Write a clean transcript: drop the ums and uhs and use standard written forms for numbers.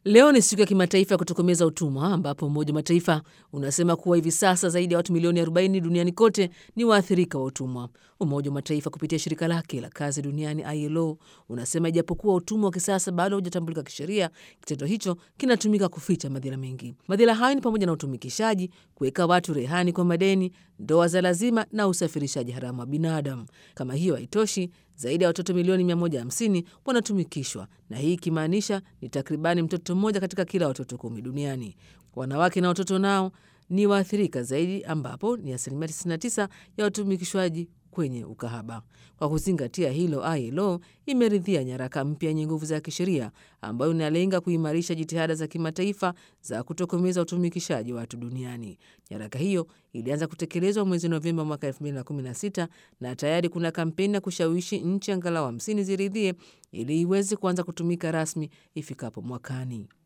Leo ni siku ya kimataifa ya kutokomeza utumwa, ambapo Umoja wa Mataifa unasema kuwa hivi sasa zaidi ya watu milioni 40 duniani kote ni waathirika wa utumwa. Umoja wa Mataifa kupitia shirika lake la kazi duniani ILO unasema ijapokuwa utumwa wa kisasa bado hujatambulika kisheria, kitendo hicho kinatumika kuficha madhila mengi. Madhila hayo ni pamoja na utumikishaji, kuweka watu rehani kwa madeni, ndoa za lazima na usafirishaji haramu wa binadamu. Kama hiyo haitoshi, zaidi ya watoto milioni 150 wanatumikishwa, na hii ikimaanisha ni takribani mtoto mmoja katika kila watoto 10 duniani. Wanawake na watoto nao ni waathirika zaidi, ambapo ni 99% ya watumikishwaji kwenye ukahaba. Kwa kuzingatia hilo, ILO imeridhia nyaraka mpya yenye nguvu za kisheria ambayo inalenga kuimarisha jitihada za kimataifa za kutokomeza utumikishaji wa watu duniani. Nyaraka hiyo ilianza kutekelezwa mwezi Novemba mwaka 2016 na tayari kuna kampeni ya kushawishi nchi angalau 50 ziridhie ili iweze kuanza kutumika rasmi ifikapo mwakani.